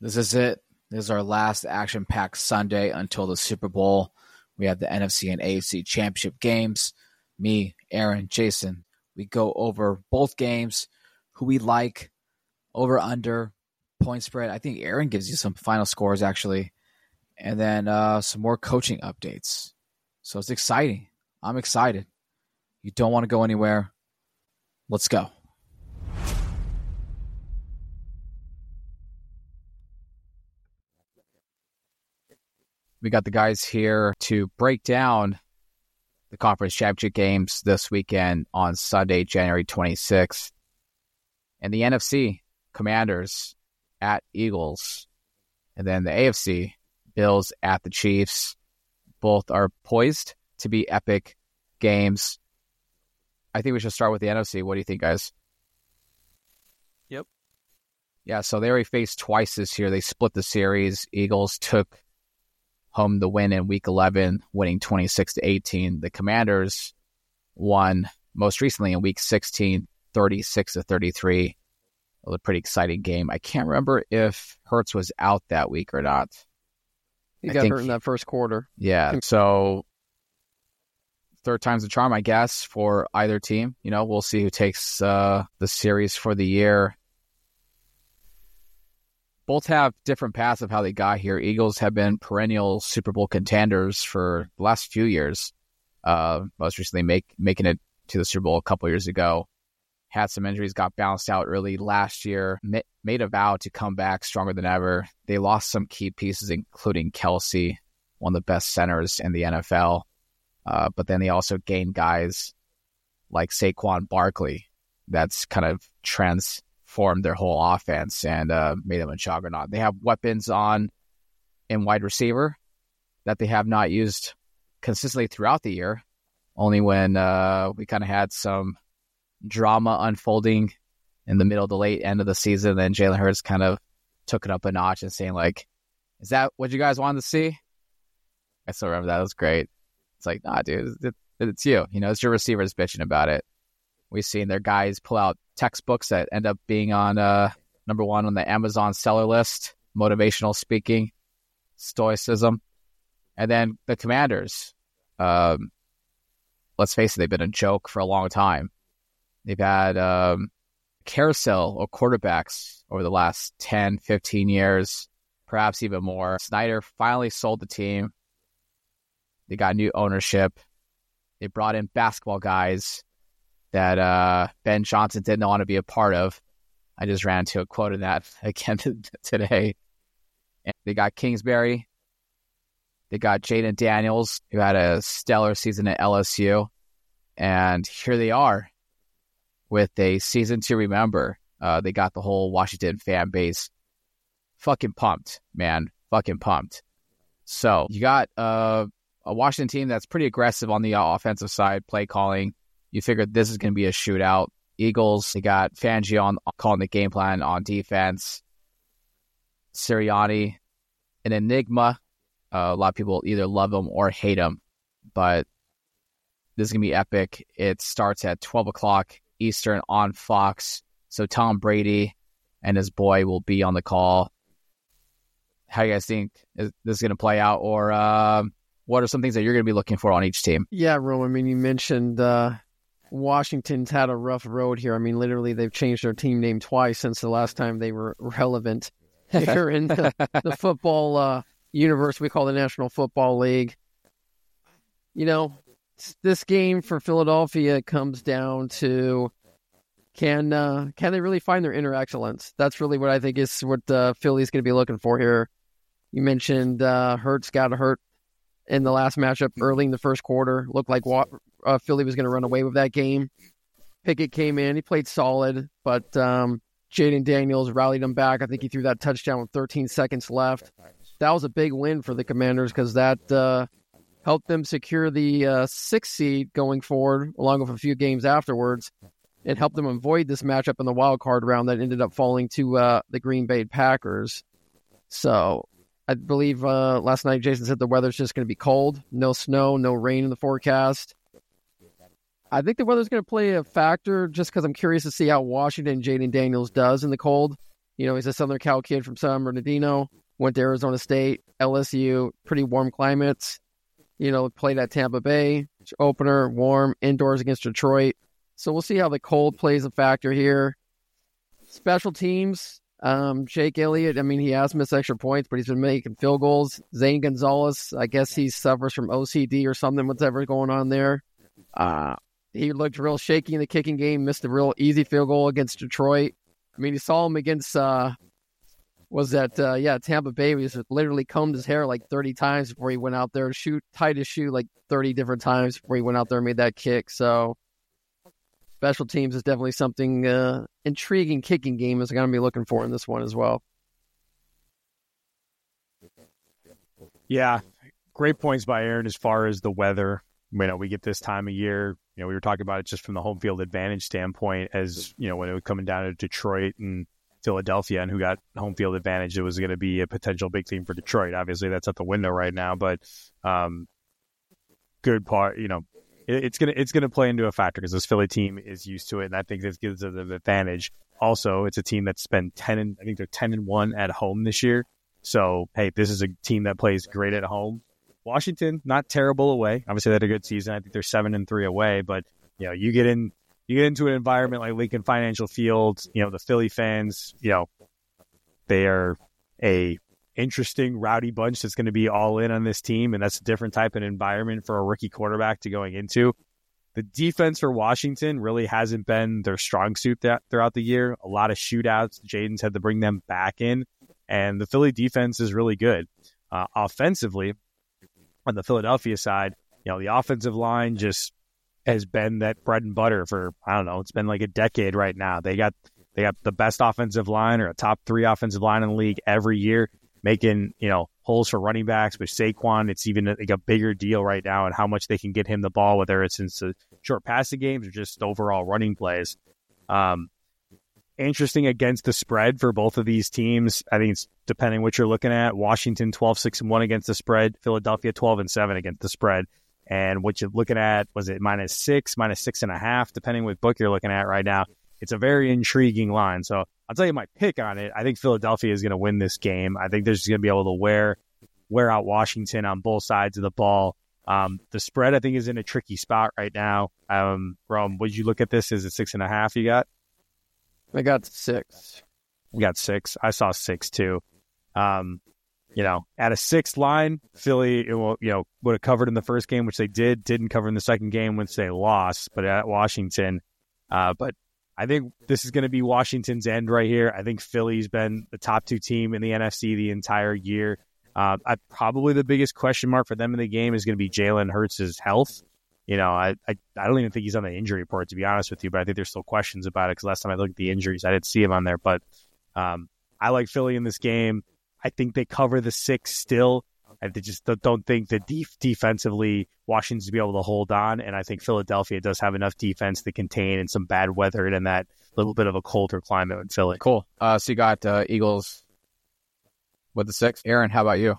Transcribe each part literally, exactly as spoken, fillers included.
This is it. This is our last action-packed Sunday until the Super Bowl. We have the N F C and A F C championship games. Me, Aaron, Jason, we go over both games, who we like, over, under, point spread. I think Aaron gives you some final scores, actually. And then uh, some more coaching updates. So it's exciting. I'm excited. You don't want to go anywhere. Let's go. We got the guys here to break down the conference championship games this weekend on Sunday, January twenty-sixth. And the N F C, Commanders at Eagles. And then the A F C, Bills at the Chiefs. Both are poised to be epic games. I think we should start with the N F C. What do you think, guys? Yep. Yeah, so they already faced twice this year. They split the series. Eagles took home the win in week eleven, winning twenty-six to eighteen. The Commanders won most recently in week sixteen, thirty-six to thirty-three. It was a pretty exciting game. I can't remember if Hurts was out that week or not. He I got think, hurt in that first quarter. Yeah, so third time's the charm, I guess, for either team. You know, we'll see who takes uh, the series for the year. Both have different paths of how they got here. Eagles have been perennial Super Bowl contenders for the last few years. Uh, most recently make, making it to the Super Bowl a couple years ago. Had some injuries, got bounced out early last year. Ma- made a vow to come back stronger than ever. They lost some key pieces, including Kelsey, one of the best centers in the N F L. Uh, but then they also gained guys like Saquon Barkley that's kind of trans. formed their whole offense and uh, made them a juggernaut. They have weapons on in wide receiver that they have not used consistently throughout the year, only when uh, we kind of had some drama unfolding in the middle of the late end of the season. Then Jalen Hurts kind of took it up a notch and saying, like, is that what you guys wanted to see? I still remember that. It was great. It's like, nah, dude, it, it's you. You know, it's your receivers bitching about it. We've seen their guys pull out textbooks that end up being on uh, number one on the Amazon seller list, motivational speaking, stoicism. And then the Commanders, um, let's face it, they've been a joke for a long time. They've had um, carousel of quarterbacks over the last ten, fifteen years, perhaps even more. Snyder finally sold the team. They got new ownership. They brought in basketball guys that uh, Ben Johnson didn't want to be a part of. I just ran into a quote in that again today. And they got Kingsbury. They got Jaden Daniels, who had a stellar season at L S U. And here they are with a season to remember. Uh, they got the whole Washington fan base fucking pumped, man. Fucking pumped. So you got uh, a Washington team that's pretty aggressive on the offensive side, play calling. You figured this is going to be a shootout. Eagles, they got Fangio on calling the game plan on defense. Sirianni, an enigma. Uh, a lot of people either love him or hate him. But this is going to be epic. It starts at twelve o'clock Eastern on Fox. So Tom Brady and his boy will be on the call. How do you guys think is this is going to play out? Or uh, what are some things that you're going to be looking for on each team? Yeah, Rome, I mean, you mentioned uh, Washington's had a rough road here. I mean, literally, they've changed their team name twice since the last time they were relevant here in the, the football uh, universe we call the National Football League. You know, this game for Philadelphia comes down to can uh, can they really find their inner excellence? That's really what I think is what uh, Philly's going to be looking for here. You mentioned uh, Hurts got hurt in the last matchup early in the first quarter. Looked like uh, Philly was going to run away with that game. Pickett came in. He played solid, but um, Jaden Daniels rallied him back. I think he threw that touchdown with thirteen seconds left. That was a big win for the Commanders because that uh, helped them secure the uh, sixth seed going forward, along with a few games afterwards. It helped them avoid this matchup in the wild card round that ended up falling to uh, the Green Bay Packers. So I believe uh, last night Jason said the weather's just going to be cold. No snow, no rain in the forecast. I think the weather's going to play a factor just because I'm curious to see how Washington Jaden Daniels does in the cold. You know, he's a Southern Cal kid from San Bernardino, went to Arizona State, L S U, pretty warm climates. You know, played at Tampa Bay, opener, warm, indoors against Detroit. So we'll see how the cold plays a factor here. Special teams, um, Jake Elliott, I mean, he has missed extra points, but he's been making field goals. Zane Gonzalez, I guess he suffers from O C D or something, whatever going on there. Uh, he looked real shaky in the kicking game, missed a real easy field goal against Detroit. I mean, you saw him against... Uh, was that, uh, yeah, Tampa Bay. He literally combed his hair like thirty times before he went out there, shoot, tied his shoe like thirty different times before he went out there and made that kick. So special teams is definitely something uh, intriguing kicking game is going to be looking for in this one as well. Yeah, great points by Aaron as far as the weather. You know, we get this time of year, you know, we were talking about it just from the home field advantage standpoint as, you know, when it was coming down to Detroit and Philadelphia and who got home field advantage, it was going to be a potential big thing for Detroit. Obviously, that's at the window right now, but um, good part, you know, it, it's gonna it's gonna play into a factor because this Philly team is used to it, and I think this gives it an advantage. Also, it's a team that's been ten and I think they're ten and one at home this year. So hey, this is a team that plays great at home. Washington, not terrible away. Obviously, they had a good season. I think they're seven and three away, but you know, you get in. You get into an environment like Lincoln Financial Field, you know, the Philly fans, you know, they are a interesting, rowdy bunch that's going to be all in on this team, and that's a different type of environment for a rookie quarterback to going into. The defense for Washington really hasn't been their strong suit that, throughout the year. A lot of shootouts. Jaden's had to bring them back in, and the Philly defense is really good. Uh, offensively, on the Philadelphia side, you know, the offensive line just has been that bread and butter for, I don't know, it's been like a decade right now. They got they got the best offensive line or a top three offensive line in the league every year, making, you know, holes for running backs with Saquon. It's even like a bigger deal right now and how much they can get him the ball, whether it's in the short passing games or just overall running plays. Um, interesting against the spread for both of these teams. I think it's depending what you're looking at. Washington twelve six and one against the spread, Philadelphia twelve and seven against the spread. And what you're looking at, was it minus six, minus six and a half, depending what book you're looking at right now. It's a very intriguing line. So I'll tell you my pick on it. I think Philadelphia is going to win this game. I think they're just going to be able to wear wear out Washington on both sides of the ball. Um, the spread, I think, is in a tricky spot right now. Um, Rome, would you look at this? Is it six and a half you got? I got six. We got six. I saw six, too. Um You know, at a sixth line, Philly, it will, you know, would have covered in the first game, which they did, didn't cover in the second game, which they lost, but at Washington. Uh, but I think this is going to be Washington's end right here. I think Philly's been the top two team in the N F C the entire year. Uh, I, probably the biggest question mark for them in the game is going to be Jalen Hurts' health. You know, I, I I don't even think he's on the injury report, to be honest with you, but I think there's still questions about it because last time I looked at the injuries, I didn't see him on there. But um, I like Philly in this game. I think they cover the six still. I just don't think that def- defensively Washington's to be able to hold on, and I think Philadelphia does have enough defense to contain and some bad weather and that little bit of a colder climate in Philly. Cool. Uh, so you got uh, Eagles with the six. Aaron, how about you?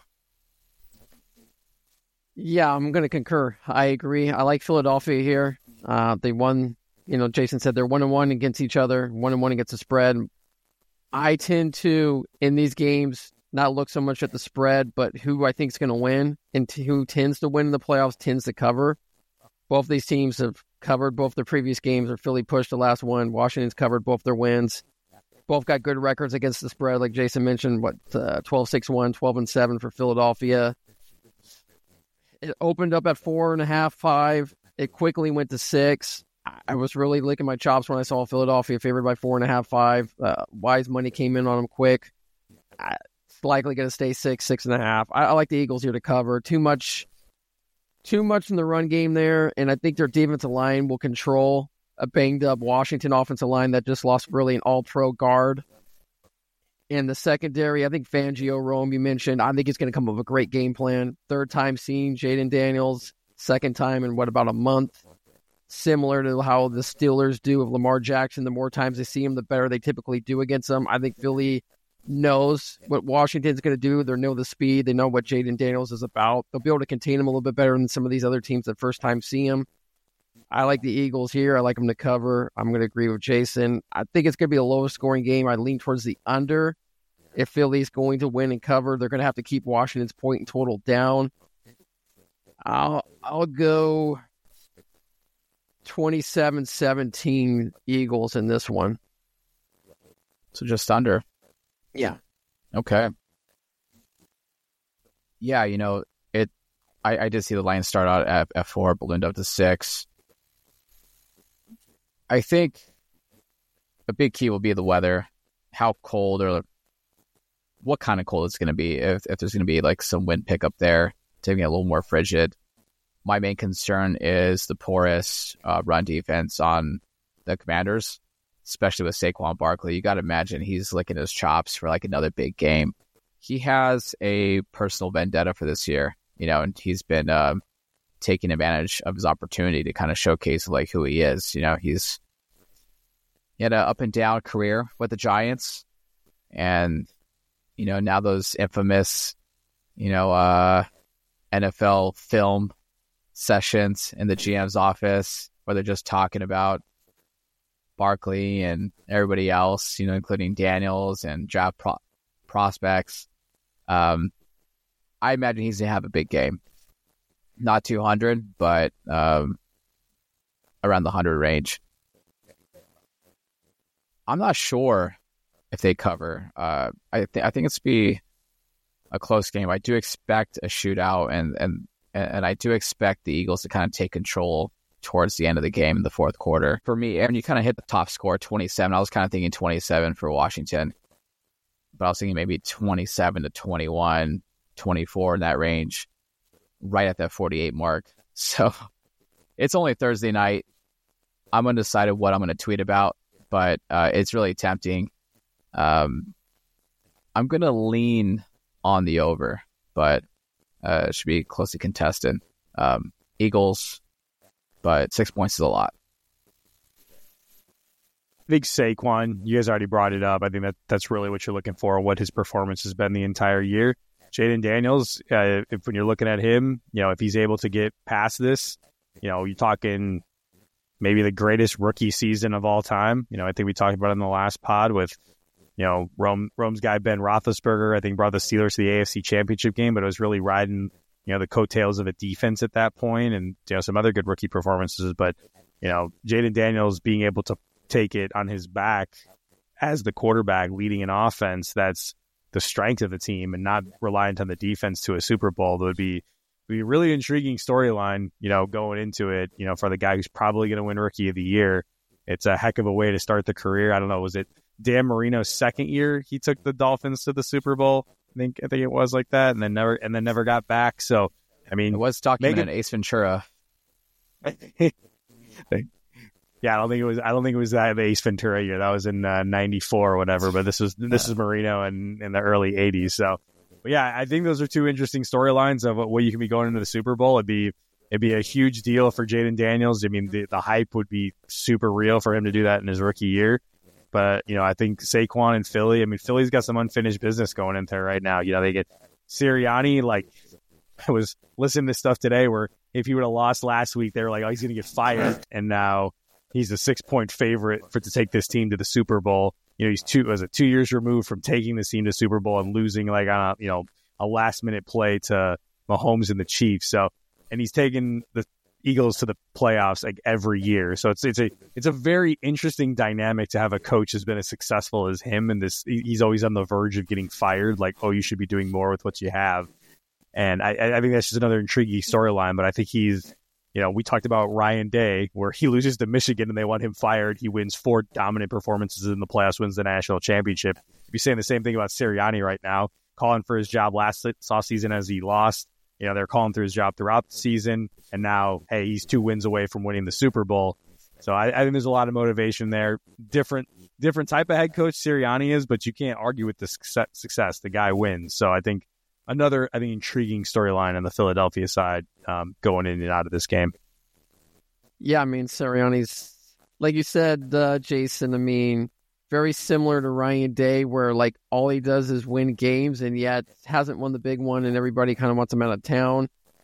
Yeah, I'm going to concur. I agree. I like Philadelphia here. Uh, they won, you know, Jason said they're one and one against each other, one and one against the spread. I tend to, in these games, not look so much at the spread, but who I think is going to win and t- who tends to win in the playoffs tends to cover. Both these teams have covered both their previous games, or Philly pushed the last one. Washington's covered both their wins. Both got good records against the spread, like Jason mentioned, what, uh, twelve six one, twelve and seven for Philadelphia. It opened up at four and a half, five. It quickly went to six. I was really licking my chops when I saw Philadelphia favored by four and a half, five. Uh, Wise money came in on them quick. I, likely going to stay six, six and a half. I, I like the Eagles here to cover. Too much, too much in the run game there, and I think their defensive line will control a banged-up Washington offensive line that just lost really an all-pro guard. In the secondary, I think Fangio, Rome, you mentioned, I think he's going to come up with a great game plan. Third time seeing Jaden Daniels, second time in, what, about a month? Similar to how the Steelers do of Lamar Jackson. The more times they see him, the better they typically do against him. I think Philly knows what Washington's going to do. They know the speed. They know what Jaden Daniels is about. They'll be able to contain him a little bit better than some of these other teams that first time see him. I like the Eagles here. I like them to cover. I'm going to agree with Jason. I think it's going to be a lowest scoring game. I lean towards the under. If Philly's going to win and cover, they're going to have to keep Washington's point and total down. I'll I'll go twenty-seven seventeen Eagles in this one. So just under. Yeah. Okay. Yeah, you know, it. I, I did see the line start out at, at four, ballooned up to six. I think a big key will be the weather, how cold or what kind of cold it's going to be. If, if there's going to be like some wind pickup there, to get a little more frigid. My main concern is the porous uh, run defense on the Commanders, especially with Saquon Barkley. You got to imagine he's licking his chops for like another big game. He has a personal vendetta for this year, you know, and he's been uh, taking advantage of his opportunity to kind of showcase like who he is. You know, he's he had an up and down career with the Giants, and you know now those infamous, you know, uh, N F L film sessions in the G M's office where they're just talking about Barkley and everybody else, you know, including Daniels and draft pro- prospects. Um, I imagine he's going to have a big game. Not two hundred, but um, around the one hundred range. I'm not sure if they cover. Uh, I, th- I think it's be a close game. I do expect a shootout, and, and, and I do expect the Eagles to kind of take control towards the end of the game in the fourth quarter. For me, Aaron, you kind of hit the top score, twenty-seven. I was kind of thinking twenty-seven for Washington, but I was thinking maybe twenty-seven to twenty-one, twenty-four in that range, right at that forty-eight mark. So it's only Thursday night. I'm undecided what I'm going to tweet about, but uh, it's really tempting. Um, I'm going to lean on the over, but uh, it should be closely contested. Um, Eagles, but six points is a lot. I think Saquon, you guys already brought it up. I think that that's really what you're looking for, what his performance has been the entire year. Jaden Daniels, uh, if when you're looking at him, you know, if he's able to get past this, you know, you're talking maybe the greatest rookie season of all time. You know, I think we talked about it in the last pod with, you know, Rome, Rome's guy Ben Roethlisberger, I think brought the Steelers to the A F C Championship game, but it was really riding, you know, the coattails of a defense at that point and, you know, some other good rookie performances. But, you know, Jaden Daniels being able to take it on his back as the quarterback leading an offense that's the strength of the team and not reliant on the defense to a Super Bowl, that would be, would be a really intriguing storyline, you know, going into it, you know, for the guy who's probably going to win Rookie of the Year. It's a heck of a way to start the career. I don't know, was it Dan Marino's second year he took the Dolphins to the Super Bowl? I think I think it was like that, and then never and then never got back. So, I mean, it was documented in Ace Ventura. Yeah, I don't think it was. I don't think it was that Ace Ventura year. That was in uh, ninety-four or whatever. But this was this is Marino in, in the early eighties. So, but yeah, I think those are two interesting storylines of what you can be going into the Super Bowl. It'd be it'd be a huge deal for Jaden Daniels. I mean, the, the hype would be super real for him to do that in his rookie year. But you know, I think Saquon and Philly. I mean, Philly's got some unfinished business going into there right now. You know, they get Sirianni. Like, I was listening to stuff today where if he would have lost last week, they were like, "Oh, he's going to get fired," and now he's a six-point favorite for to take this team to the Super Bowl. You know, he's two was it two years removed from taking this team to Super Bowl and losing like on a you know a last-minute play to Mahomes and the Chiefs. So, and he's taken the Eagles to the playoffs like every year. So it's it's a it's a very interesting dynamic to have a coach who's been as successful as him, and this he's always on the verge of getting fired. Like, oh, you should be doing more with what you have. And I, I think that's just another intriguing storyline. But I think he's. You know, we talked about Ryan Day, where he loses to Michigan and they want him fired. He wins four dominant performances in the playoffs, wins the national championship. You're saying the same thing about Sirianni right now, calling for his job last offseason as he lost. You know, they're calling for his job throughout the season. And now, hey, he's two wins away from winning the Super Bowl. So I, I think there's a lot of motivation there. Different different type of head coach Sirianni is, but you can't argue with the success. success. The guy wins. So I think another, I think, intriguing storyline on the Philadelphia side um, going in and out of this game. Yeah, I mean, Sirianni's, like you said, uh, Jason, I mean, very similar to Ryan Day, where, like, all he does is win games, and yet hasn't won the big one, and everybody kind of wants him out of town.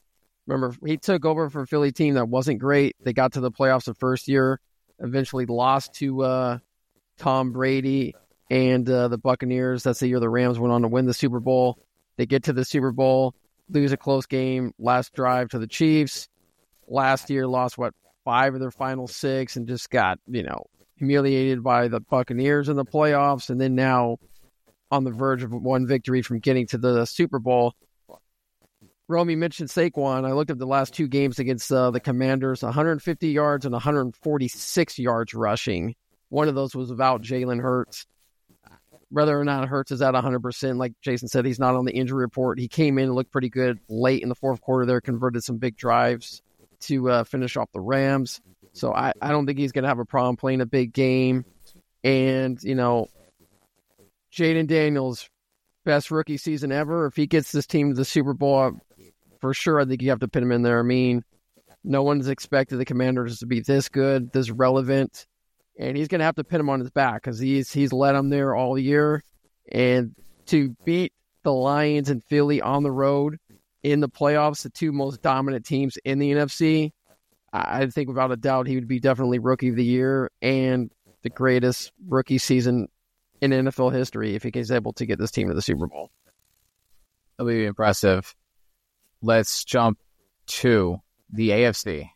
Remember, he took over for a Philly team that wasn't great. They got to the playoffs the first year, eventually lost to uh, Tom Brady and uh, the Buccaneers. That's the year the Rams went on to win the Super Bowl. They get to the Super Bowl, lose a close game, last drive to the Chiefs. Last year, lost, what, five of their final six and just got, you know, humiliated by the Buccaneers in the playoffs. And then now on the verge of one victory from getting to the Super Bowl. Romy mentioned Saquon. I looked at the last two games against uh, the Commanders, one hundred fifty yards and one hundred forty-six yards rushing. One of those was without Jalen Hurts. Whether or not Hurts is at one hundred percent, like Jason said, he's not on the injury report. He came in and looked pretty good late in the fourth quarter there, converted some big drives to uh, finish off the Rams. So I, I don't think he's going to have a problem playing a big game. And, you know, Jaden Daniels, best rookie season ever. If he gets this team to the Super Bowl, for sure, I think you have to put him in there. I mean, no one's expected the Commanders to be this good, this relevant, and he's going to have to pin him on his back because he's he's led them there all year. And to beat the Lions and Philly on the road in the playoffs, the two most dominant teams in the N F C, I think without a doubt he would be definitely Rookie of the Year and the greatest rookie season in N F L history if he is able to get this team to the Super Bowl. That'll be impressive. Let's jump to the A F C.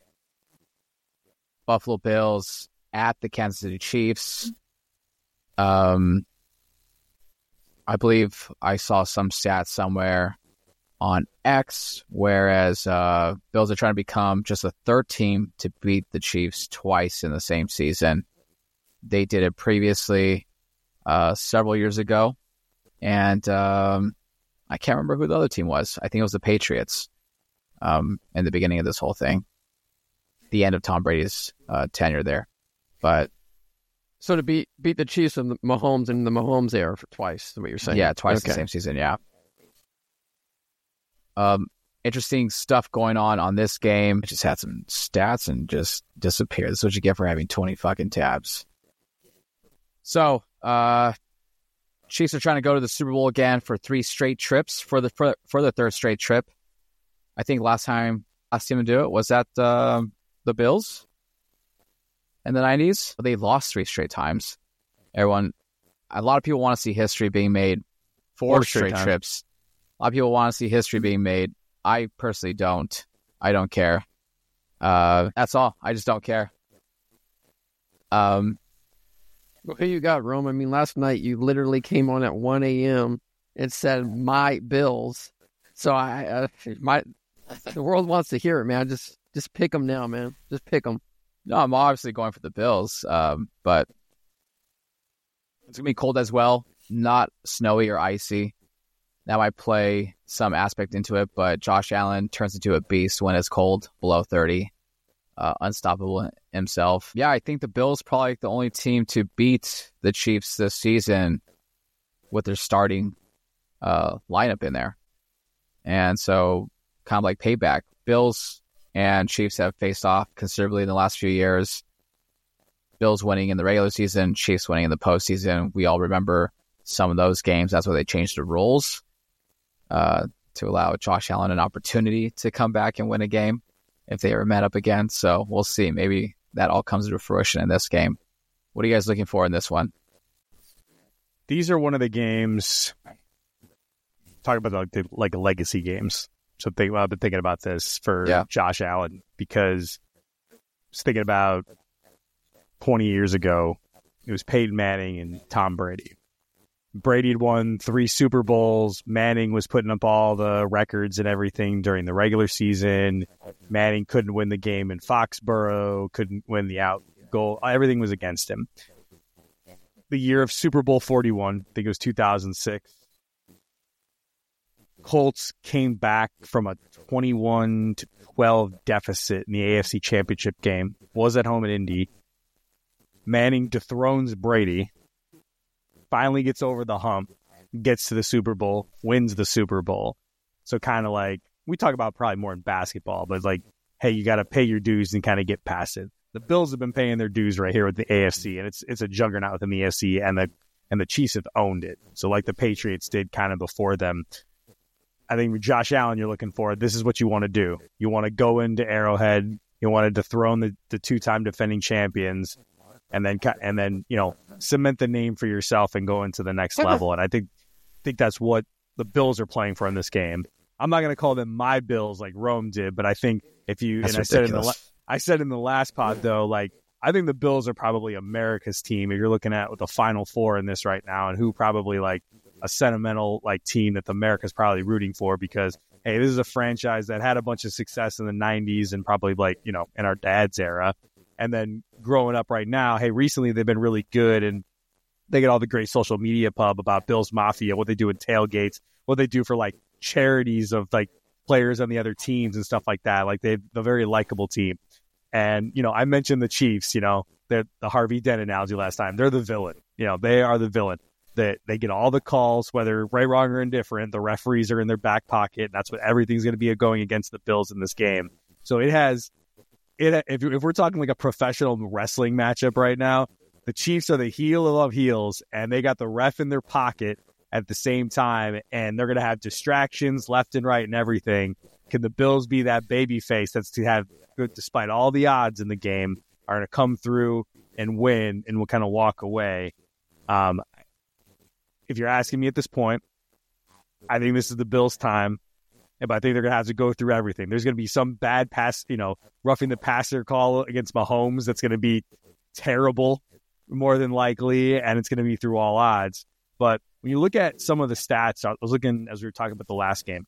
Buffalo Bills at the Kansas City Chiefs. Um, I believe I saw some stats somewhere on X, whereas uh, Bills are trying to become just the third team to beat the Chiefs twice in the same season. They did it previously uh, several years ago, and um, I can't remember who the other team was. I think it was the Patriots um, in the beginning of this whole thing, the end of Tom Brady's uh, tenure there. But so to beat beat the Chiefs and the Mahomes in the Mahomes era for twice, is what you're saying? Yeah, twice okay. the same season, yeah. Um, interesting stuff going on on this game. I just had some stats and just disappeared. This is what you get for having twenty fucking tabs. So, uh, Chiefs are trying to go to the Super Bowl again for three straight trips for the for, for the third straight trip. I think last time last team to do it was at uh, the Bills in the nineties. They lost three straight times. Everyone, a lot of people want to see history being made four, four straight, straight trips. A lot of people want to see history being made. I personally don't. I don't care. Uh, that's all. I just don't care. Um. Well, who you got, Rome? I mean, last night you literally came on at one a.m. and said, my Bills. So I, uh, my, the world wants to hear it, man. Just just pick them now, man. Just pick them. No, I'm obviously going for the Bills, um, but it's going to be cold as well. Not snowy or icy. That might play some aspect into it, but Josh Allen turns into a beast when it's cold, below thirty. Uh, unstoppable himself. Yeah, I think the Bills probably the only team to beat the Chiefs this season with their starting uh, lineup in there. And so, kind of like payback. Bills and Chiefs have faced off considerably in the last few years. Bills winning in the regular season, Chiefs winning in the postseason. We all remember some of those games. That's why they changed the rules uh, to allow Josh Allen an opportunity to come back and win a game if they ever met up again. So we'll see. Maybe that all comes to fruition in this game. What are you guys looking for in this one? These are one of the games, talk about like, the, like legacy games. So think, well, I've been thinking about this for yeah. Josh Allen because I was thinking about twenty years ago, it was Peyton Manning and Tom Brady. Brady had won three Super Bowls. Manning was putting up all the records and everything during the regular season. Manning couldn't win the game in Foxborough, couldn't win the out goal. Everything was against him. The year of Super Bowl forty-one, I think it was two thousand six, Colts came back from a twenty-one to twelve deficit in the A F C Championship game. Was at home in Indy. Manning dethrones Brady. Finally gets over the hump, gets to the Super Bowl, wins the Super Bowl. So kind of like, we talk about probably more in basketball, but it's like, hey, you got to pay your dues and kind of get past it. The Bills have been paying their dues right here with the A F C, and it's it's a juggernaut within the A F C, and the and the Chiefs have owned it. So like the Patriots did kind of before them. I think with Josh Allen, you're looking for, this is what you want to do. You want to go into Arrowhead. You want to dethrone the, the two-time defending champions, and then and then you know cement the name for yourself and go into the next level. And I think think that's what the Bills are playing for in this game. I'm not going to call them my Bills like Rome did, but I think if you that's and I said in the ridiculous. I said in the last pod though, like I think the Bills are probably America's team. If you're looking at with the Final Four in this right now, and who probably like a sentimental like team that the America's probably rooting for, because hey, this is a franchise that had a bunch of success in the nineties and probably like, you know, in our dad's era. And then growing up right now, hey, recently they've been really good, and they get all the great social media pub about Bills Mafia, what they do in tailgates, what they do for like charities of like players on the other teams and stuff like that. Like they're a very likable team. And, you know, I mentioned the Chiefs, you know, they're the Harvey Dent analogy last time. They're the villain. You know, they are the villain. That they, they get all the calls, whether right, wrong, or indifferent. The referees are in their back pocket. And that's what everything's going to be going against the Bills in this game. So it has, it if, if we're talking like a professional wrestling matchup right now, the Chiefs are the heel of heels, and they got the ref in their pocket at the same time, and they're going to have distractions left and right and everything. Can the Bills be that baby face that's to have, despite all the odds in the game, are going to come through and win and will kind of walk away? Um, if you're asking me at this point, I think this is the Bills' time, but I think they're going to have to go through everything. There's going to be some bad pass, you know, roughing the passer call against Mahomes that's going to be terrible, more than likely, and it's going to be through all odds. But when you look at some of the stats, I was looking as we were talking about the last game,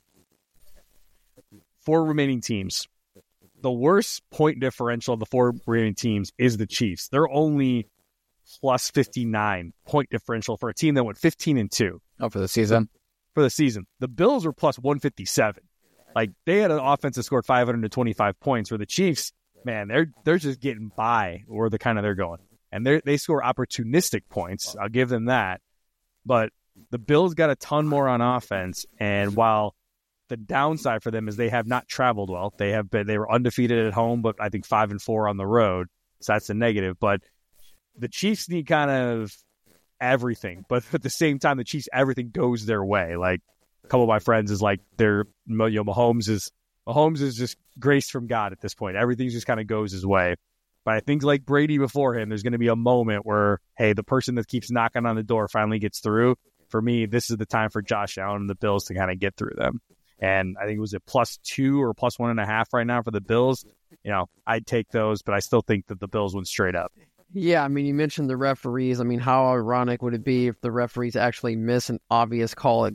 four remaining teams. The worst point differential of the four remaining teams is the Chiefs. They're only plus fifty-nine point differential for a team that went fifteen and two. Oh, for the season? For the season. The Bills were plus one fifty-seven. Like, they had an offense that scored five hundred twenty-five points, where the Chiefs, man, they're they're just getting by where the kind of they're going. And they they score opportunistic points. I'll give them that. But the Bills got a ton more on offense, and while the downside for them is they have not traveled well. They have been they were undefeated at home, but I think five and four on the road. So that's a negative. But the Chiefs need kind of everything. But at the same time, the Chiefs, everything goes their way. Like, a couple of my friends is like they're you know, Mahomes is Mahomes is just grace from God at this point. Everything just kind of goes his way. But I think like Brady before him, there's going to be a moment where, hey, the person that keeps knocking on the door finally gets through. For me, this is the time for Josh Allen and the Bills to kind of get through them. And I think it was a plus two or plus one and a half right now for the Bills. You know, I'd take those, but I still think that the Bills went straight up. Yeah, I mean, you mentioned the referees. I mean, how ironic would it be if the referees actually miss an obvious call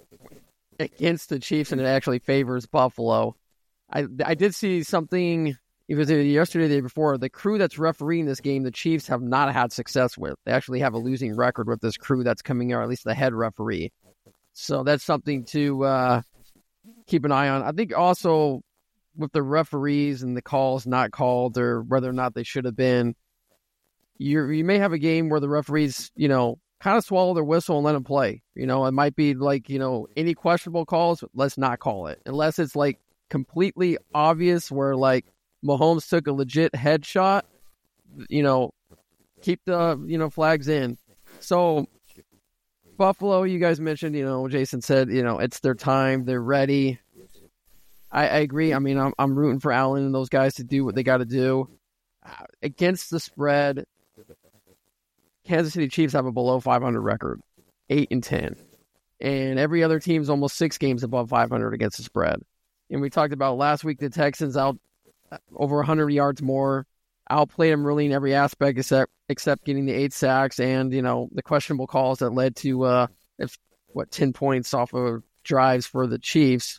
against the Chiefs and it actually favors Buffalo? I I did see something, it was either yesterday or the day before, the crew that's refereeing this game, the Chiefs have not had success with. They actually have a losing record with this crew that's coming out, or at least the head referee. So that's something to uh, keep an eye on. I think also with the referees and the calls not called, or whether or not they should have been, you you may have a game where the referees, you know, kind of swallow their whistle and let them play. You know, it might be like, you know, any questionable calls, let's not call it. Unless it's like completely obvious where like Mahomes took a legit headshot, you know, keep the, you know, flags in. So Buffalo, you guys mentioned, you know, Jason said, you know, it's their time. They're ready. I, I agree. I mean, I'm, I'm rooting for Allen and those guys to do what they got to do. Uh, against the spread, Kansas City Chiefs have a below five hundred record, eight and ten. And every other team's almost six games above five hundred against the spread. And we talked about last week, the Texans out over one hundred yards more, outplayed them really in every aspect except except getting the eight sacks and, you know, the questionable calls that led to, uh, if, what, ten points off of drives for the Chiefs.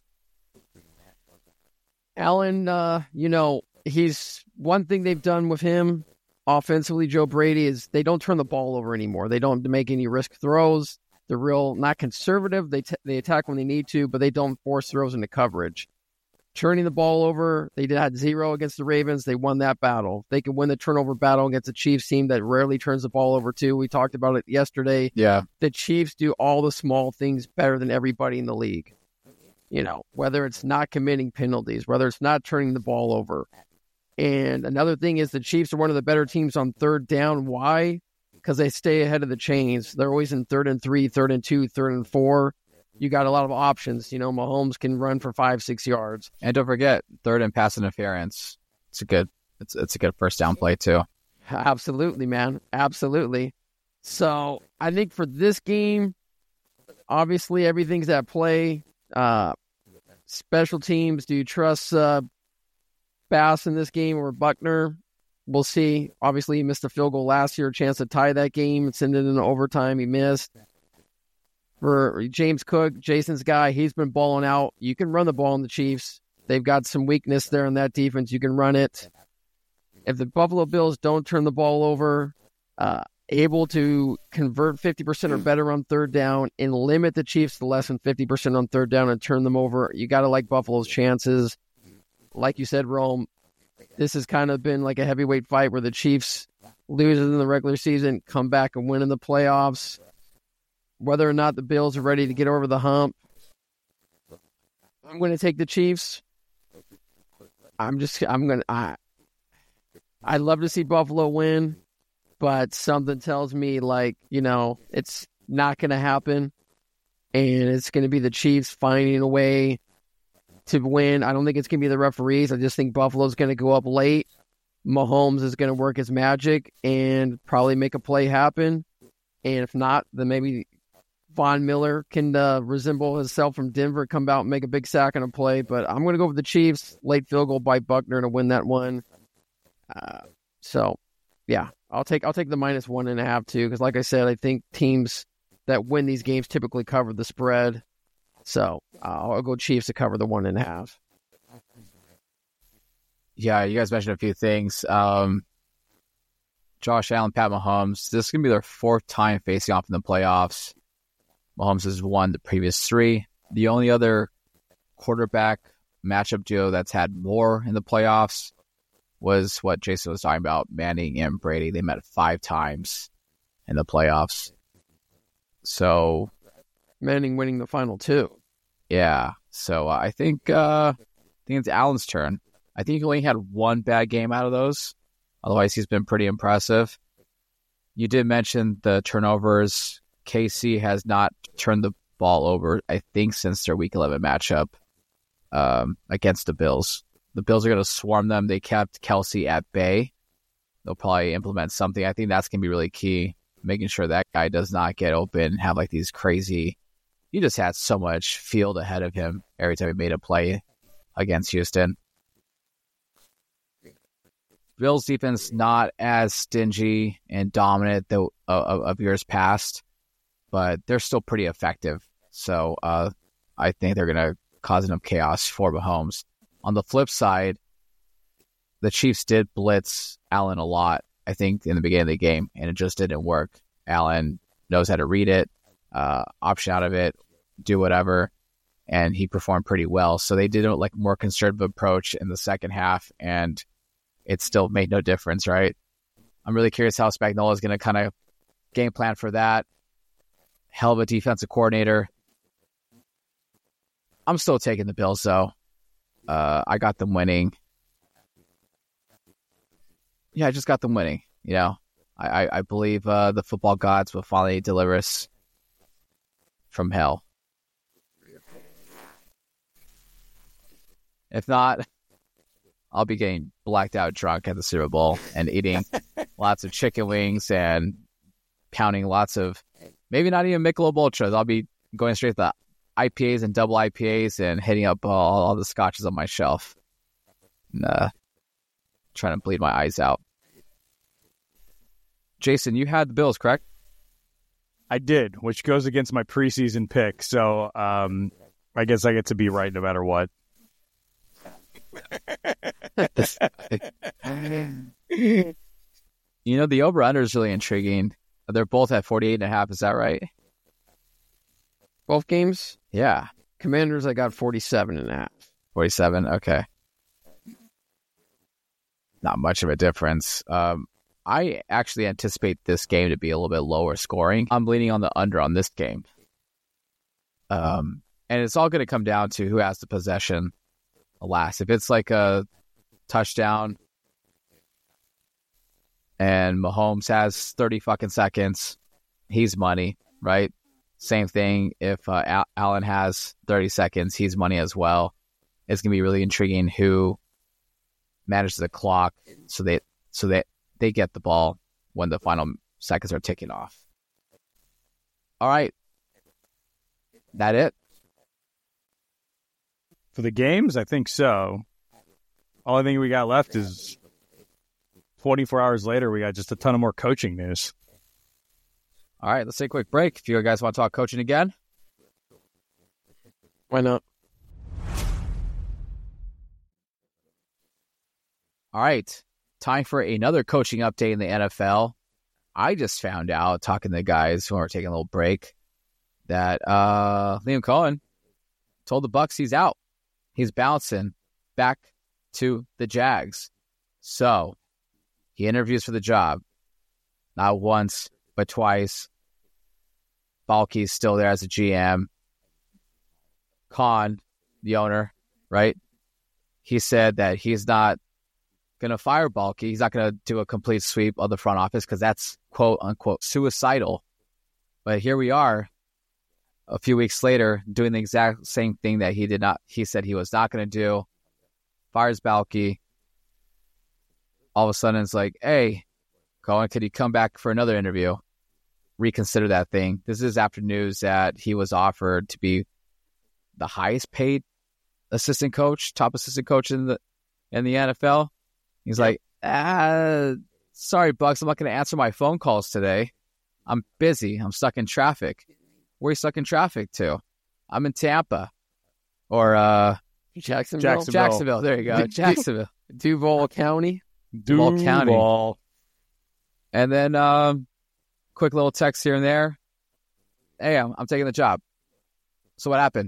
Allen, uh, you know, he's one thing they've done with him offensively, Joe Brady, is they don't turn the ball over anymore. They don't make any risk throws. They're real not conservative. They t- they attack when they need to, but they don't force throws into coverage. Turning the ball over, they did had zero against the Ravens. They won that battle. They can win the turnover battle against a Chiefs team that rarely turns the ball over too. We talked about it yesterday. Yeah. The Chiefs do all the small things better than everybody in the league. You know, whether it's not committing penalties, whether it's not turning the ball over. And another thing is the Chiefs are one of the better teams on third down. Why? Because they stay ahead of the chains. They're always in third and three, third and two, third and four. you got a lot of options. You know, Mahomes can run for five, six yards. And don't forget, third and pass interference. It's a good, it's it's a good first down play too. Absolutely, man. Absolutely. So I think for this game, obviously everything's at play. Uh, special teams. Do you trust uh, Bass in this game or Buckner? We'll see. Obviously, he missed a field goal last year, a chance to tie that game and send it into overtime. He missed. For James Cook, Jason's guy, he's been balling out. You can run the ball on the Chiefs. They've got some weakness there in that defense. You can run it. If the Buffalo Bills don't turn the ball over, uh, able to convert fifty percent or better on third down and limit the Chiefs to less than fifty percent on third down and turn them over, you got to like Buffalo's chances. Like you said, Rome, this has kind of been like a heavyweight fight where the Chiefs lose in the regular season, come back and win in the playoffs. Whether or not the Bills are ready to get over the hump, I'm going to take the Chiefs. I'm just, I'm going to, I, I'd love to see Buffalo win, but something tells me, like, you know, it's not going to happen, and it's going to be the Chiefs finding a way to win. I don't think it's going to be the referees. I just think Buffalo's going to go up late. Mahomes is going to work his magic and probably make a play happen. And if not, then maybe Von Miller can uh, resemble himself from Denver, come out and make a big sack on a play. But I'm going to go with the Chiefs. Late field goal by Buckner to win that one. Uh, so, yeah, I'll take I'll take the minus one and a half too, because like I said, I think teams that win these games typically cover the spread. So uh, I'll go Chiefs to cover the one and a half. Yeah, you guys mentioned a few things. Um, Josh Allen, Pat Mahomes. This is going to be their fourth time facing off in the playoffs. Mahomes has won the previous three. The only other quarterback matchup duo that's had more in the playoffs was what Jason was talking about, Manning and Brady. They met five times in the playoffs. So Manning winning the final two. Yeah. So uh, I think uh, I think it's Allen's turn. I think he only had one bad game out of those. Otherwise, he's been pretty impressive. You did mention the turnovers. K C has not turned the ball over, I think, since their Week eleven matchup um, against the Bills. The Bills are going to swarm them. They kept Kelsey at bay. They'll probably implement something. I think that's going to be really key, making sure that guy does not get open, have like these crazy... He just had so much field ahead of him every time he made a play against Houston. Bills defense not as stingy and dominant though of, of years past, but they're still pretty effective. So uh, I think they're going to cause enough chaos for Mahomes. On the flip side, the Chiefs did blitz Allen a lot, I think, in the beginning of the game, and it just didn't work. Allen knows how to read it, uh, option out of it, do whatever, and he performed pretty well. So they did a like more conservative approach in the second half, and it still made no difference, right? I'm really curious how Spagnuolo is going to kind of game plan for that. Hell of a defensive coordinator. I'm still taking the Bills, though. Uh, I got them winning. Yeah, I just got them winning. You know, I, I, I believe uh, the football gods will finally deliver us from hell. If not, I'll be getting blacked out drunk at the Super Bowl and eating lots of chicken wings and pounding lots of, maybe not even Michelob Ultras. I'll be going straight to the I P As and double I P As and hitting up all, all the scotches on my shelf. And, uh, trying to bleed my eyes out. Jason, you had the Bills, correct? I did, which goes against my preseason pick. So um, I guess I get to be right no matter what. You know, the over-under is really intriguing. They're both at forty-eight and a half. Is that right? Both games? Yeah. Commanders, I got forty-seven and a half. forty-seven, okay. Not much of a difference. Um, I actually anticipate this game to be a little bit lower scoring. I'm leaning on the under on this game. Um, and it's all going to come down to who has the possession last. If it's like a touchdown and Mahomes has thirty fucking seconds, he's money, right? Same thing. If uh, Al- Allen has thirty seconds, he's money as well. It's going to be really intriguing who manages the clock so they so that they get the ball when the final seconds are ticking off. All right. That it? For the games, I think so. Only thing we got left is twenty-four hours later, we got just a ton of more coaching news. All right, let's take a quick break. If you guys want to talk coaching again. Why not? All right, time for another coaching update in the N F L. I just found out, talking to the guys who are taking a little break, that uh, Liam Cohen told the Bucs he's out. He's bouncing back to the Jags. So he interviews for the job. Not once, but twice. Balky's still there as a G M. Khan, the owner, right? He said that he's not going to fire Balky. He's not going to do a complete sweep of the front office because that's quote unquote suicidal. But here we are a few weeks later doing the exact same thing that he did not, he said he was not going to do. Fires Balky. All of a sudden it's like, hey, Cohen, could he come back for another interview? Reconsider that thing. This is after news that he was offered to be the highest paid assistant coach, top assistant coach in the in the N F L. He's yeah. like, ah, sorry, Bucks, I'm not going to answer my phone calls today. I'm busy. I'm stuck in traffic. Where are you stuck in traffic to? I'm in Tampa. Or uh, Jacksonville. Jacksonville. Jacksonville. There you go. Jacksonville. Duval County. Duval County. Duval. And then um, quick little text here and there. Hey, I'm, I'm taking the job. So what happened?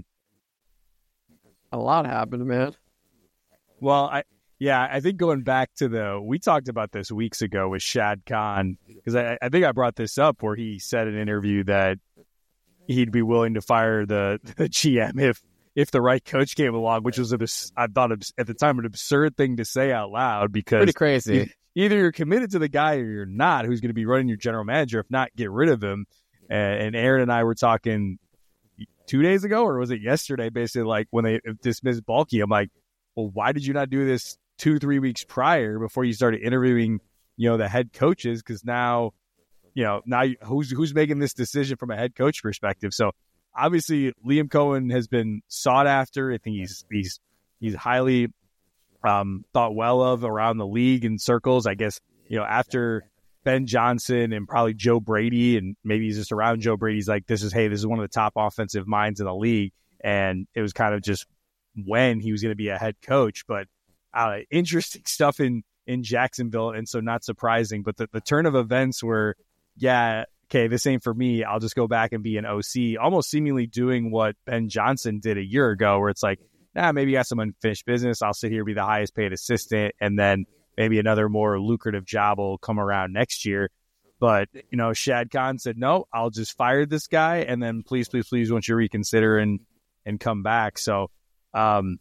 A lot happened, man. Well, I yeah, I think going back to the, we talked about this weeks ago with Shad Khan, because I, I think I brought this up where he said in an interview that he'd be willing to fire the, the G M if if the right coach came along, which was, a, I thought at the time, an absurd thing to say out loud because pretty crazy. Either you're committed to the guy or you're not, who's going to be running your general manager. If not, get rid of him. And, and Aaron and I were talking two days ago, or was it yesterday, basically, like when they dismissed Balky. I'm like, well, why did you not do this two, three weeks prior before you started interviewing, you know, the head coaches? Because now, you know, now you, who's who's making this decision from a head coach perspective? So obviously, Liam Cohen has been sought after. I think he's he's he's highly um, thought well of around the league and circles. I guess, you know, after Ben Johnson and probably Joe Brady, and maybe he's just around Joe Brady, he's like, this is, hey, this is one of the top offensive minds in the league. And it was kind of just when he was going to be a head coach. But uh, interesting stuff in, in Jacksonville. And so not surprising. But the, the turn of events were, yeah, okay, this ain't for me. I'll just go back and be an O C, almost seemingly doing what Ben Johnson did a year ago, where it's like, nah, maybe you got some unfinished business. I'll sit here, be the highest paid assistant, and then maybe another more lucrative job will come around next year. But, you know, Shad Khan said, no, I'll just fire this guy, and then please, please, please, won't you reconsider and, and come back. So um,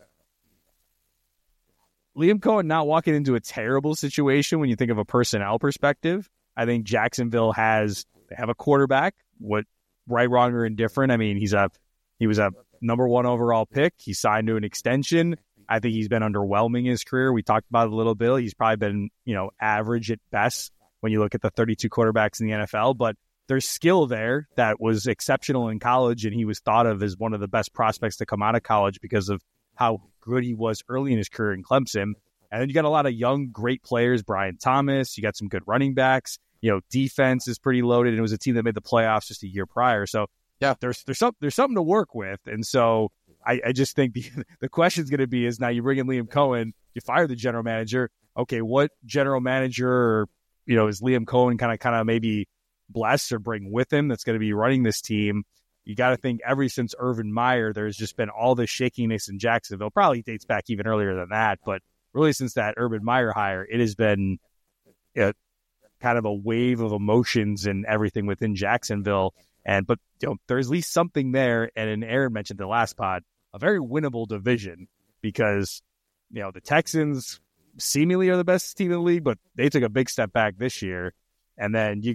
Liam Cohen not walking into a terrible situation when you think of a personnel perspective. I think Jacksonville has, they have a quarterback, what right, wrong, or indifferent. I mean, he's a, he was a number one overall pick. He signed to an extension. I think he's been underwhelming in his career. We talked about it a little bit. He's probably been, you know, average at best when you look at the thirty-two quarterbacks in the N F L, but there's skill there that was exceptional in college, and he was thought of as one of the best prospects to come out of college because of how good he was early in his career in Clemson. And then you got a lot of young, great players, Brian Thomas. You got some good running backs. You know, defense is pretty loaded, and it was a team that made the playoffs just a year prior. So, yeah, there's there's some, there's something to work with. And so I, I just think the the question is going to be is now you bring in Liam Cohen, you fire the general manager. Okay, what general manager, or, you know, is Liam Cohen kind of kind of maybe bless or bring with him that's going to be running this team? You got to think ever since Urban Meyer, there's just been all this shakiness in Jacksonville. Probably dates back even earlier than that, but really since that Urban Meyer hire, it has been a, kind of a wave of emotions and everything within Jacksonville. And but you know, there's at least something there. And then Aaron mentioned the last pod, a very winnable division, because, you know, the Texans seemingly are the best team in the league, but they took a big step back this year. And then you got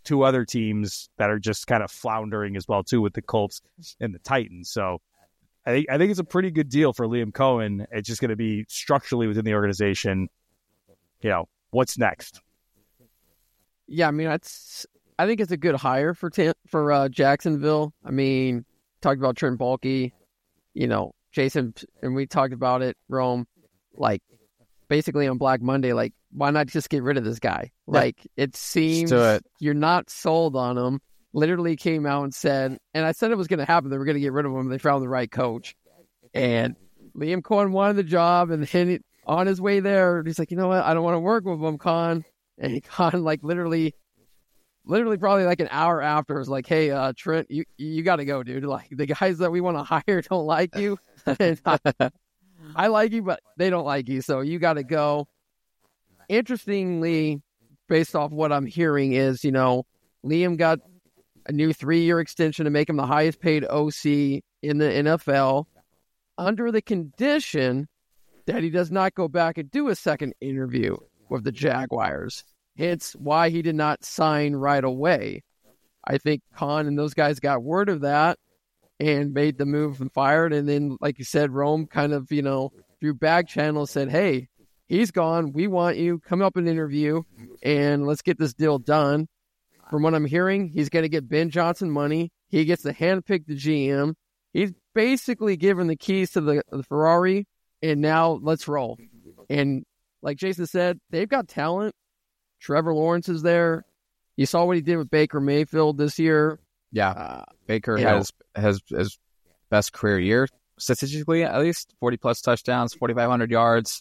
two other teams that are just kind of floundering as well too, with the Colts and the Titans. So I think I think it's a pretty good deal for Liam Cohen. It's just going to be structurally within the organization. You know, what's next? Yeah, I mean, it's I think it's a good hire for Tam- for uh, Jacksonville. I mean, talked about Trent Baalke, you know, Jason, and we talked about it, Rome, like basically on Black Monday, like, why not just get rid of this guy? Yeah. Like, it seems it. you're not sold on him. Literally came out and said, and I said it was going to happen. They were going to get rid of him. They found the right coach. And Liam Cohen wanted the job, and then he, on his way there, he's like, you know what? I don't want to work with him, Con. And he, Con, like, literally, literally probably like an hour after was like, hey, uh, Trent, you you got to go, dude. Like, the guys that we want to hire don't like you. And I, I like you, but they don't like you, so you got to go. Interestingly, based off what I'm hearing is, you know, Liam got a new three-year extension to make him the highest-paid O C in the N F L under the condition that he does not go back and do a second interview with the Jaguars. Hence why he did not sign right away. I think Khan and those guys got word of that and made the move and fired. And then, like you said, Rome kind of, you know, through back channels said, hey, he's gone. We want you. Come up and interview, and let's get this deal done. From what I'm hearing, he's going to get Ben Johnson money. He gets to handpick the G M. He's basically given the keys to the, the Ferrari, and now let's roll. And like Jason said, they've got talent. Trevor Lawrence is there. You saw what he did with Baker Mayfield this year. Yeah, Uh, Baker you has has his best career year, statistically at least, forty-plus touchdowns, forty-five hundred yards.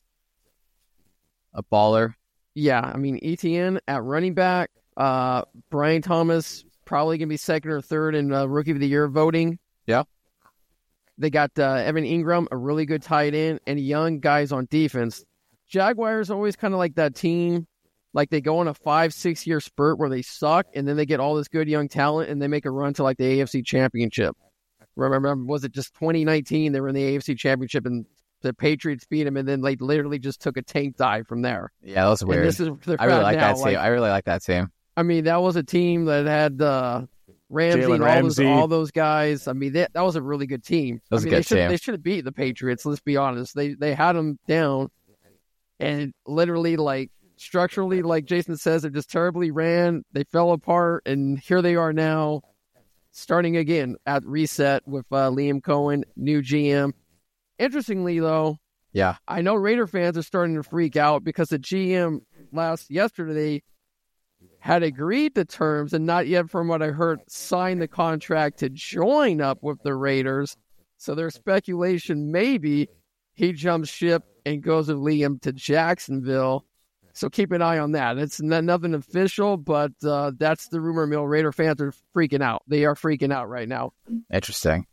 A baller. Yeah, I mean, E T N at running back. Uh, Brian Thomas probably going to be second or third in uh, Rookie of the Year voting. Yeah. They got uh, Evan Ingram, a really good tight end, and young guys on defense. Jaguars always kind of like that team. Like they go on a five, six year spurt where they suck, and then they get all this good young talent, and they make a run to like the A F C Championship. Remember, was it just twenty nineteen? They were in the A F C Championship, and the Patriots beat them, and then like literally just took a tank dive from there. Yeah, that was weird. And this is where I really they're like at that now. team. Like, I really like that team. I mean, that was a team that had uh, Ramsey Jalen and all those, Ramsey. all those guys. I mean, that, that was a really good team. That was I a mean, good they should, team. They should have beat the Patriots, let's be honest. They they had them down, and literally, like, structurally, like Jason says, it just terribly ran. They fell apart, and here they are now, starting again at reset with uh, Liam Cohen, new G M. Interestingly, though, Yeah. I know Raider fans are starting to freak out because the G M last yesterday had agreed to terms and not yet, from what I heard, signed the contract to join up with the Raiders. So there's speculation maybe he jumps ship and goes with Liam to Jacksonville. So keep an eye on that. It's not, nothing official, but uh, that's the rumor mill. Raider fans are freaking out. They are freaking out right now. Interesting.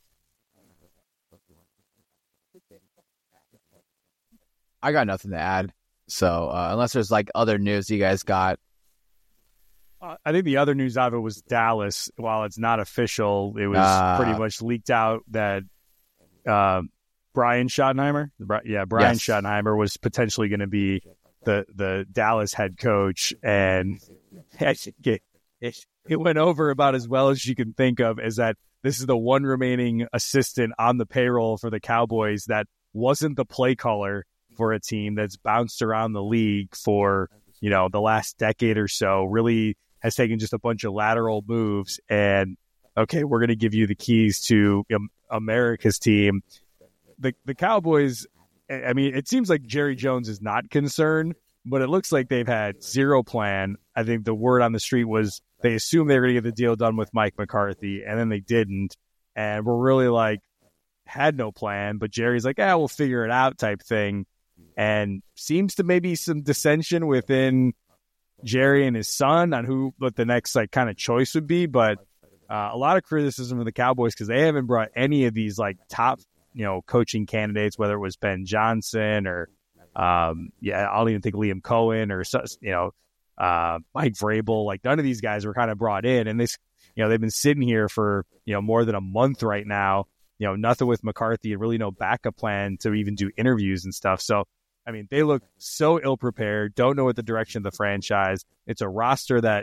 I got nothing to add. So uh, unless there's like other news you guys got. Uh, I think the other news out of it was Dallas. While it's not official, it was Ah. pretty much leaked out that uh, Brian Schottenheimer, Bri- yeah, Brian Yes. Schottenheimer was potentially going to be the the Dallas head coach, and I think it, it it went over about as well as you can think of. Is that this is the one remaining assistant on the payroll for the Cowboys that wasn't the play caller for a team that's bounced around the league for, you know, the last decade or so, really has taken just a bunch of lateral moves and, okay, we're going to give you the keys to um, America's team. The the Cowboys, I mean, it seems like Jerry Jones is not concerned, but it looks like they've had zero plan. I think the word on the street was they assumed they were going to get the deal done with Mike McCarthy, and then they didn't. And we're really like, had no plan, but Jerry's like, yeah, we'll figure it out type thing. And seems to maybe some dissension within Jerry and his son on who what the next like kind of choice would be. But uh, a lot of criticism of the Cowboys because they haven't brought any of these like top, you know, coaching candidates, whether it was Ben Johnson or um, yeah, I don't even think Liam Cohen or you know uh, Mike Vrabel. Like none of these guys were kind of brought in, and this you know they've been sitting here for you know more than a month right now. You know, nothing with McCarthy and really no backup plan to even do interviews and stuff. So. I mean, they look so ill-prepared, don't know what the direction of the franchise. It's a roster that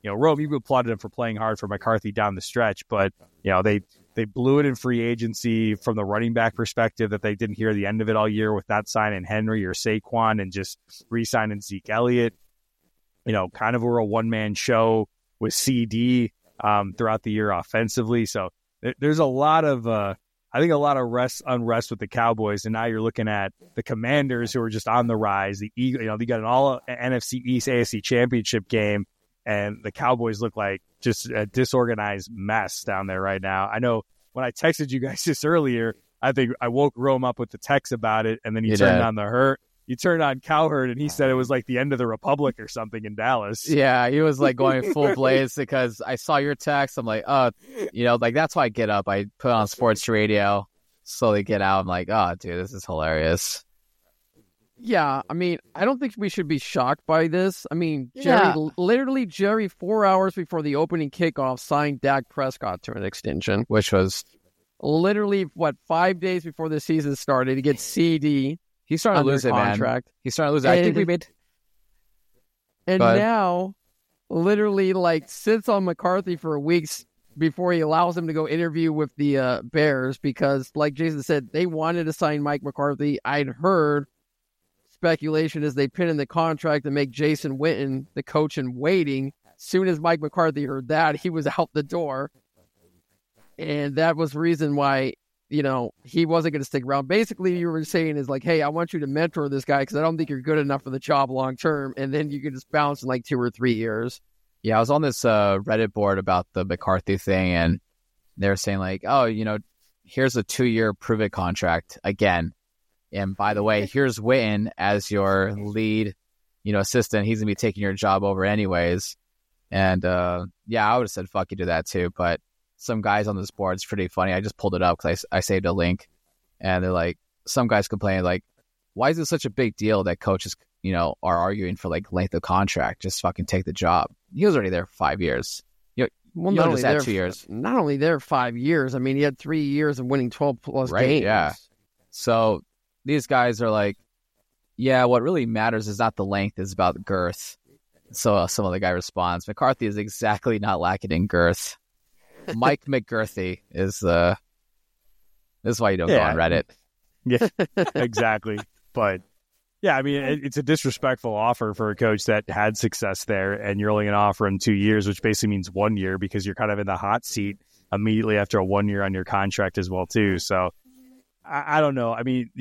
you know, Rome, you applauded him for playing hard for McCarthy down the stretch, but, you know, they, they blew it in free agency from the running back perspective that they didn't hear the end of it all year with not signing Henry or Saquon and just re-signing Zeke Elliott. You know, kind of were a one-man show with C D um, throughout the year offensively. So there, there's a lot of, uh, I think, a lot of rest, unrest with the Cowboys. And now you're looking at the Commanders, who are just on the rise. The Eagle, you know, they got an all N F C East A F C championship game, and the Cowboys look like just a disorganized mess down there right now. I know when I texted you guys this earlier, I think I woke Rome up with the text about it, and then he you turned did. on the hurt. You turned on Cowherd, and he said it was like the end of the Republic or something in Dallas. Yeah, he was like going full blaze because I saw your text. I'm like, oh, you know, like that's why I get up. I put on sports radio, slowly get out. I'm like, oh, dude, this is hilarious. Yeah, I mean, I don't think we should be shocked by this. I mean, Jerry, Yeah. literally, Jerry, four hours before the opening kickoff, signed Dak Prescott to an extension. Which was Literally, what, five days before the season started, he gets C D. he's starting to under lose it, man. contract. He's starting to lose it. I And- think we made. And Go ahead. now, literally, like, sits on McCarthy for weeks before he allows him to go interview with the uh, Bears because, like Jason said, they wanted to sign Mike McCarthy. I'd heard speculation is they pin in the contract to make Jason Witten the coach in waiting. Soon as Mike McCarthy heard that, he was out the door. And that was the reason why, you know, he wasn't going to stick around. Basically, you were saying is like, hey, I want you to mentor this guy because I don't think you're good enough for the job long term. And then you can just bounce in like two or three years. Yeah, I was on this uh, Reddit board about the McCarthy thing, and they were saying like, oh, you know, here's a two-year prove-it contract again. And by the way, here's Witten as your lead, you know, assistant. He's going to be taking your job over anyways. And, uh, yeah, I would have said fuck you to that too. But some guys on this board, it's pretty funny. I just pulled it up because I, I saved a link. And they're like, some guys complaining like, why is it such a big deal that coaches, you know, are arguing for like length of contract? Just fucking take the job. He was already there for five years. You know, Well, you not don't only just add there, two years. not only there five years. I mean, he had three years of winning twelve plus Right, games. yeah. So these guys are like, yeah, what really matters is not the length, it's about the girth. So uh, some other guy responds, McCarthy is exactly not lacking in girth. Mike McGirthy is uh, this is why you don't go Yeah. on Reddit. Yeah, exactly. But yeah, I mean, it, it's a disrespectful offer for a coach that had success there, and you're only going to offer him two years, which basically means one year because you're kind of in the hot seat immediately after a one year on your contract as well too. So I, I don't know. I mean,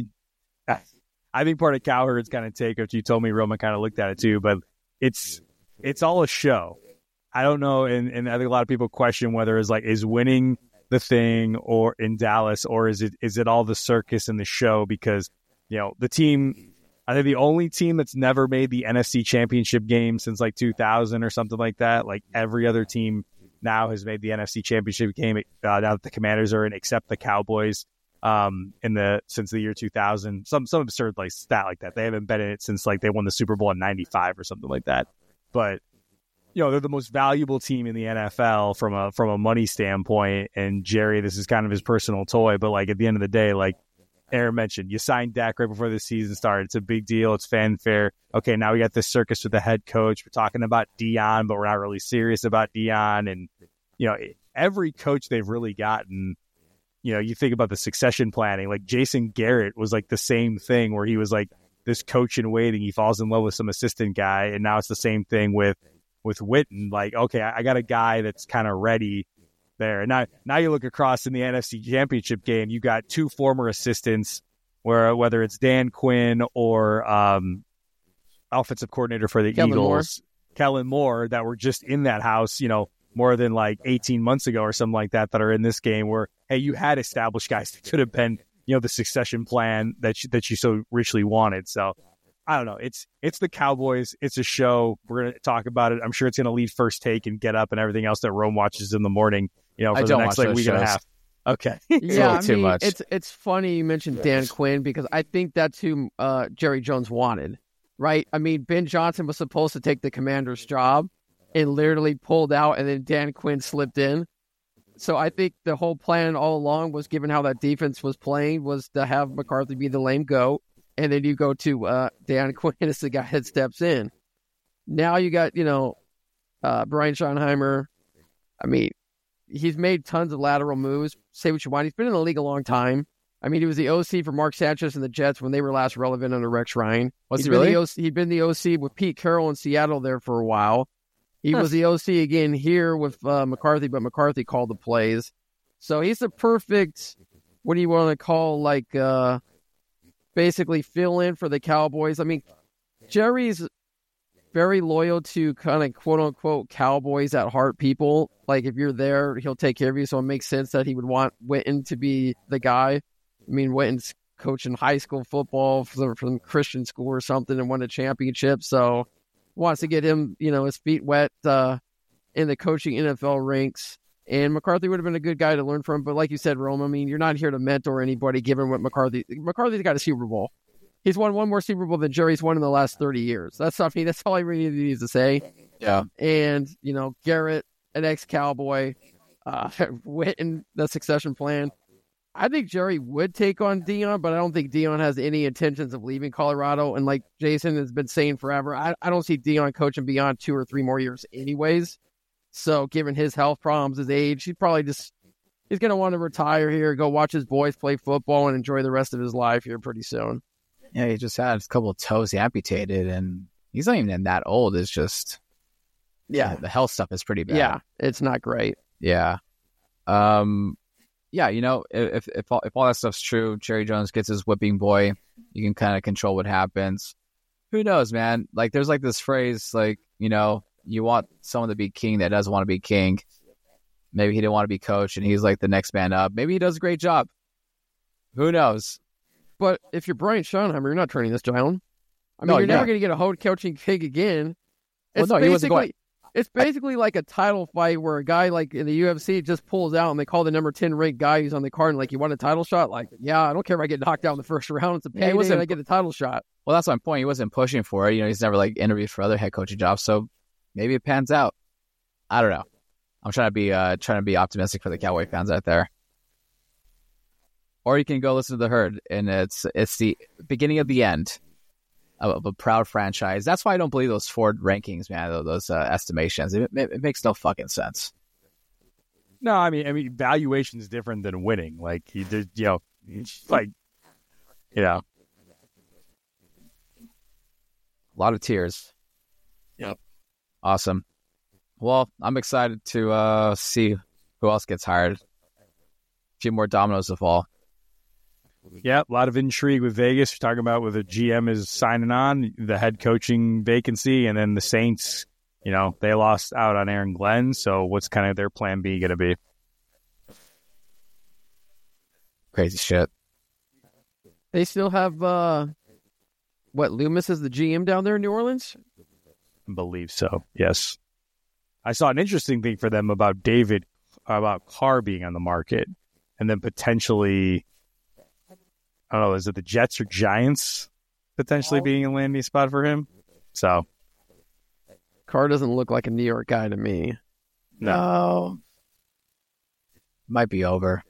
I think part of Cowherd's kind of take, which you told me, Roma kind of looked at it too, but it's it's all a show. I don't know, and, and I think a lot of people question whether it's like is winning the thing or in Dallas, or is it is it all the circus and the show? Because you know the team, I think the only team that's never made the N F C Championship game since like two thousand or something like that. Like every other team now has made the N F C Championship game. Uh, now that the Commanders are in, except the Cowboys. Um, in the since the year two thousand, some some absurd like stat like that. They haven't been in it since like they won the Super Bowl in ninety-five or something like that. But you know, they're the most valuable team in the N F L from a from a money standpoint. And Jerry, this is kind of his personal toy. But like at the end of the day, like Aaron mentioned, you signed Dak right before the season started. It's a big deal. It's fanfare. Okay, now we got this circus with the head coach. We're talking about Dion, but we're not really serious about Dion. And you know, every coach they've really gotten. You know, you think about the succession planning, like Jason Garrett was like the same thing where he was like this coach in waiting. He falls in love with some assistant guy. And now it's the same thing with, with Witten. Like, okay, I, I got a guy that's kind of ready there. And now, now you look across in the N F C Championship game, you got two former assistants where, whether it's Dan Quinn or um, offensive coordinator for the Kellen Eagles, Moore. Kellen Moore, that were just in that house, you know, more than like eighteen months ago or something like that, that are in this game where, hey, you had established guys that could have been, you know, the succession plan that you, that you so richly wanted. So I don't know. It's, it's the Cowboys. It's a show. We're going to talk about it. I'm sure it's going to lead First Take and Get Up and everything else that Rome watches in the morning, you know, for I the don't next watch like those week and a shows. half. Okay. Yeah, I too mean, much. it's it's funny you mentioned Dan Quinn because I think that's who uh, Jerry Jones wanted, right? I mean, Ben Johnson was supposed to take the Commander's job and literally pulled out, and then Dan Quinn slipped in. So I think the whole plan all along was, given how that defense was playing, was to have McCarthy be the lame goat, and then you go to uh, Dan Quinn as the guy that steps in. Now you got, you know, Uh, Brian Schottenheimer, I mean, he's made tons of lateral moves. Say what you want. He's been in the league a long time. I mean, he was the O C for Mark Sanchez and the Jets when they were last relevant under Rex Ryan. Was he's he really? Been the O C, he'd been the O C with Pete Carroll in Seattle there for a while. He Huh. was the O C again here with uh, McCarthy, but McCarthy called the plays. So he's the perfect, what do you want to call, like, uh, basically fill in for the Cowboys. I mean, Jerry's very loyal to kind of quote-unquote Cowboys at heart people. Like, if you're there, he'll take care of you. So it makes sense that he would want Witten to be the guy. I mean, Witten's coaching high school football from, from Christian school or something and won a championship. So wants to get him, you know, his feet wet uh, in the coaching N F L ranks. And McCarthy would have been a good guy to learn from. But like you said, Rome, I mean, you're not here to mentor anybody given what McCarthy... McCarthy's got a Super Bowl. He's won one more Super Bowl than Jerry's won in the last thirty years. That's, I mean, that's all I really need to say. Yeah. And, you know, Garrett, an ex-Cowboy, uh, Witten, the succession plan. I think Jerry would take on Deion, but I don't think Deion has any intentions of leaving Colorado. And like Jason has been saying forever, I, I don't see Deion coaching beyond two or three more years anyways. So given his health problems, his age, he probably just, he's going to want to retire here, go watch his boys play football and enjoy the rest of his life here pretty soon. Yeah, he just had a couple of toes amputated, and he's not even that old. It's just, Yeah. the health stuff is pretty bad. Yeah, it's not great. Yeah. Um, yeah, you know, if if all, if all that stuff's true, Jerry Jones gets his whipping boy, you can kind of control what happens. Who knows, man? Like, there's like this phrase, like, you know, you want someone to be king that doesn't want to be king. Maybe he didn't want to be coach, and he's like the next man up. Maybe he does a great job. Who knows? But if you're Brian Schottenheimer, you're not turning this down. I mean, No, you're yeah. never going to get a head coaching gig again. Well, It's no, he wasn't basically going- it's basically like a title fight where a guy like in the U F C just pulls out and they call the number ten ranked guy who's on the card and like, you want a title shot? Like, yeah, I don't care if I get knocked out in the first round. It's a Yeah, he payday wasn't- and I get a title shot. Well, that's my point. He wasn't pushing for it. You know, he's never like interviewed for other head coaching jobs, so maybe it pans out. I don't know. I'm trying to be uh trying to be optimistic for the Cowboy fans out there. Or you can go listen to the Herd, and it's it's the beginning of the end of, of a proud franchise. That's why I don't believe those Ford rankings, man. Those uh, estimations. It, it, it makes no fucking sense. No, I mean, I mean, valuation is different than winning. Like, you, there's, you know, it's like, you know, A lot of tears. Yep. Awesome. Well, I'm excited to uh, see who else gets hired. A few more dominoes to fall. yeah, a lot of intrigue with Vegas. You're talking about with the G M is signing on, the head coaching vacancy, and then the Saints, you know, they lost out on Aaron Glenn. So what's kind of their plan B going to be? Crazy shit. They still have uh what, Loomis is the G M down there in New Orleans? I believe so. Yes. I saw an interesting thing for them about David, about Carr being on the market, and then potentially, I don't know, is it the Jets or Giants potentially being a landing spot for him? So, Carr doesn't look like a New York guy to me. no. Might be over.